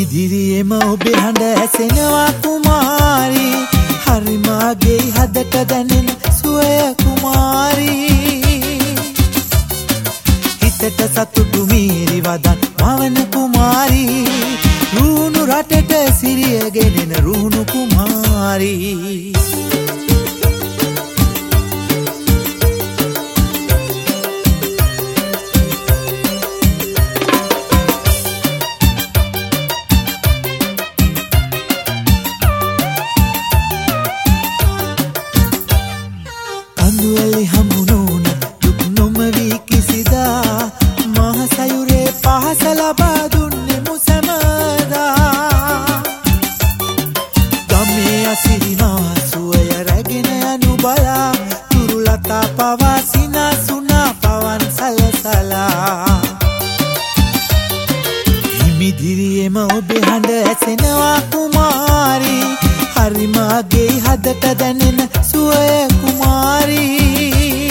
හිමිදිරියේම ඔබේ හඬ ඇසෙනවා කුමාරී හරි මාගේ හදට දැනෙන සුවය කුමාරී හිතට සතුටු මීරි වදන් මවන කුමාරී රුහුණු රටට සිරිය ගෙනෙන රුහුණු කුමාරී කඳුවැලි හමුනෝන දුක් නොමවී කිසිදා මහ සයුරේ පහස ලබා දුන්නේ මුසැමදා ගමේ අසිරිමා සුවය රැගෙන යනු බලා තුරුලතා පවා සිනාසුනා පවන් සලසලා හිමිදිරියේම ඔබේ හඬ ඇසෙනවා කුමාරී හරි මාගේ හදට දැනෙන සුවය කුමාරී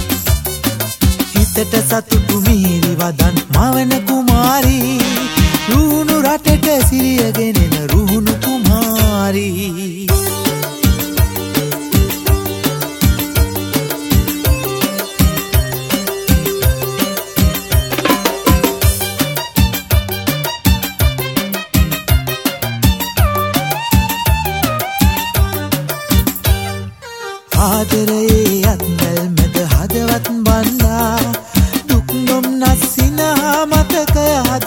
හිතට සතුටු මීරි වදන් මවන කුමාරී රුහුණු රටට සිරිය ගෙනෙන රුහුණු කුමාරී ආදරයේ අත්වැල් මැද හදවත් බන්දා දුක් නොම්නස් සිනහා මතකය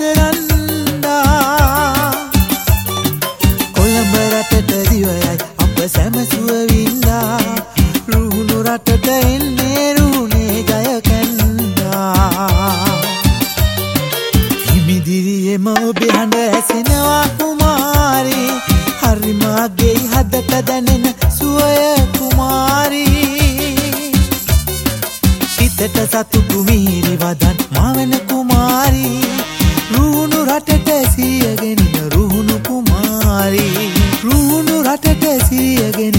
හදරන්දා කොළඹ රටට දිවයයි අප සැමසුව වින්දා රුහුණු රටට එන්නේ රුහුණේ ජය කැන්දා හිමිදිරියේම ඔබේ හඬ ඇසෙනවා කුමාරී හරි මාගේ හදට දැනෙන සුවය හිතට සතුටු මීරි වදන් මවන කුමාරී රුහුණු රටට සිරිය ගෙනෙන රුහුණු කුමාරී රුහුණු රටට සිරිය ගෙනෙන